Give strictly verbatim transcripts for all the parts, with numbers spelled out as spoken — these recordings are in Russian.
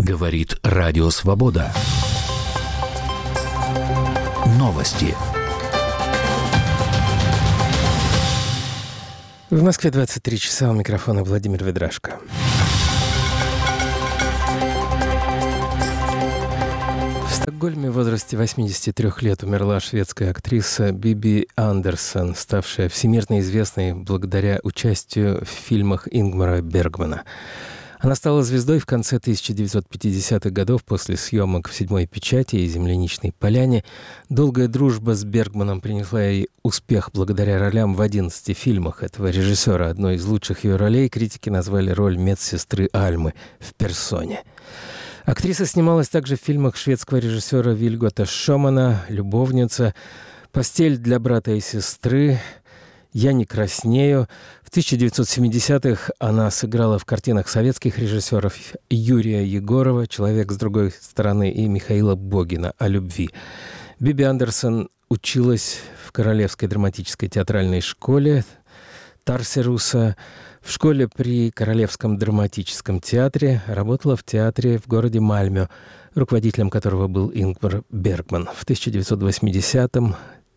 Говорит Радио Свобода. Новости. В Москве двадцать три часа, у микрофона Владимир Ведрашко. В Стокгольме в возрасте восьмидесяти трёх лет умерла шведская актриса Биби Андерсон, ставшая всемирно известной благодаря участию в фильмах Ингмара Бергмана. Она стала звездой в конце тысяча девятьсот пятидесятых годов после съемок в «Седьмой печати» и «Земляничной поляне». Долгая дружба с Бергманом принесла ей успех благодаря ролям в одиннадцати фильмах этого режиссера. Одной из лучших ее ролей критики назвали роль медсестры Альмы в «Персоне». Актриса снималась также в фильмах шведского режиссера Вильгота Шомана «Любовница», «Постель для брата и сестры», «Я не краснею». В тысяча девятьсот семидесятых она сыграла в картинах советских режиссеров Юрия Егорова «Человек с другой стороны» и Михаила Богина «О любви». Биби Андерсон училась в Королевской драматической театральной школе Тарсеруса, в школе при Королевском драматическом театре, работала в театре в городе Мальмё, руководителем которого был Ингмар Бергман. В тысяча девятьсот восьмидесятом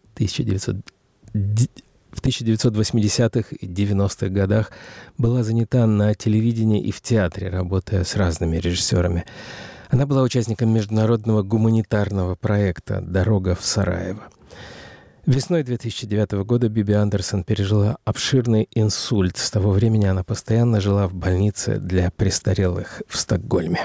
В тысяча девятьсот восьмидесятых и девяностых годах была занята на телевидении и в театре, работая с разными режиссерами. Она была участником международного гуманитарного проекта «Дорога в Сараево». Весной две тысячи девятого года Биби Андерсон пережила обширный инсульт. С того времени она постоянно жила в больнице для престарелых в Стокгольме.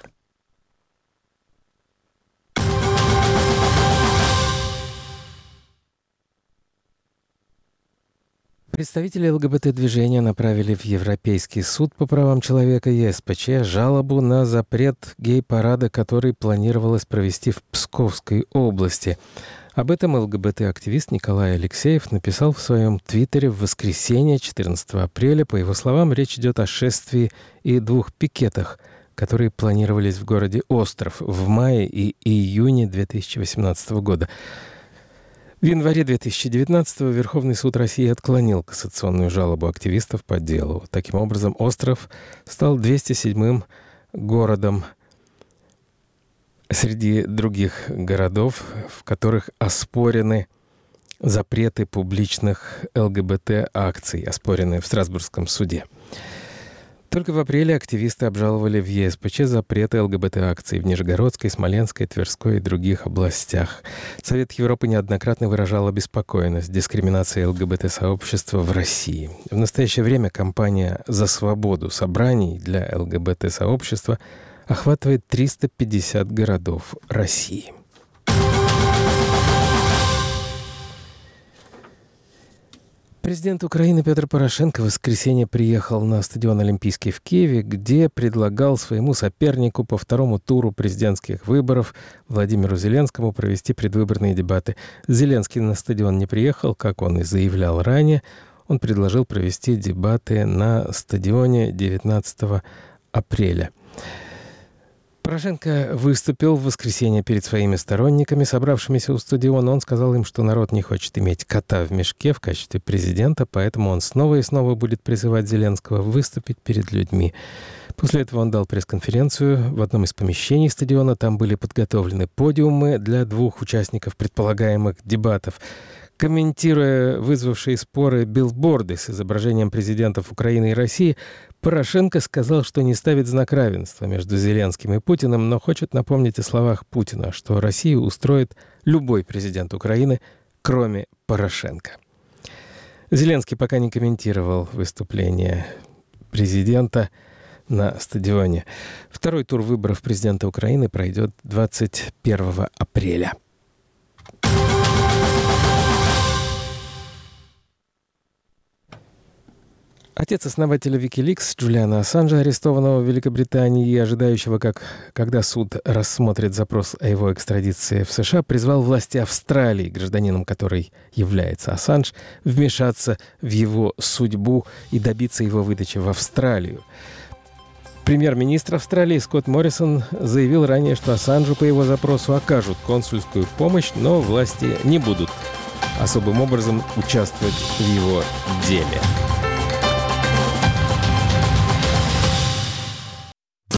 Представители ЛГБТ-движения направили в Европейский суд по правам человека Е С П Ч жалобу на запрет гей-парада, который планировалось провести в Псковской области. Об этом ЛГБТ-активист Николай Алексеев написал в своем твиттере в воскресенье, четырнадцатого апреля. По его словам, речь идет о шествии и двух пикетах, которые планировались в городе Остров в мае и июне две тысячи восемнадцатого года. В январе две тысячи девятнадцатого Верховный суд России отклонил кассационную жалобу активистов по делу. Таким образом, Остров стал двухсот седьмым городом среди других городов, в которых оспорены запреты публичных ЛГБТ-акций, оспоренные в Страсбургском суде. Только в апреле активисты обжаловали в Е С П Ч запреты ЛГБТ-акций в Нижегородской, Смоленской, Тверской и других областях. Совет Европы неоднократно выражал обеспокоенность дискриминацией ЛГБТ-сообщества в России. В настоящее время кампания «За свободу собраний» для ЛГБТ-сообщества охватывает триста пятьдесят городов России. Президент Украины Петр Порошенко в воскресенье приехал на стадион Олимпийский в Киеве, где предлагал своему сопернику по второму туру президентских выборов Владимиру Зеленскому провести предвыборные дебаты. Зеленский на стадион не приехал, как он и заявлял ранее. Он предложил провести дебаты на стадионе девятнадцатого апреля. Порошенко выступил в воскресенье перед своими сторонниками, собравшимися у стадиона. Он сказал им, что народ не хочет иметь кота в мешке в качестве президента, поэтому он снова и снова будет призывать Зеленского выступить перед людьми. После этого он дал пресс-конференцию в одном из помещений стадиона. Там были подготовлены подиумы для двух участников предполагаемых дебатов. Комментируя вызвавшие споры билборды с изображением президентов Украины и России, Порошенко сказал, что не ставит знак равенства между Зеленским и Путиным, но хочет напомнить о словах Путина, что Россию устроит любой президент Украины, кроме Порошенко. Зеленский пока не комментировал выступление президента на стадионе. Второй тур выборов президента Украины пройдет двадцать первого апреля. Отец основателя Wikileaks Джулиана Ассанжа, арестованного в Великобритании и ожидающего, как, когда суд рассмотрит запрос о его экстрадиции в США, призвал власти Австралии, гражданином которой является Ассанж, вмешаться в его судьбу и добиться его выдачи в Австралию. Премьер-министр Австралии Скотт Моррисон заявил ранее, что Ассанжу по его запросу окажут консульскую помощь, но власти не будут особым образом участвовать в его деле.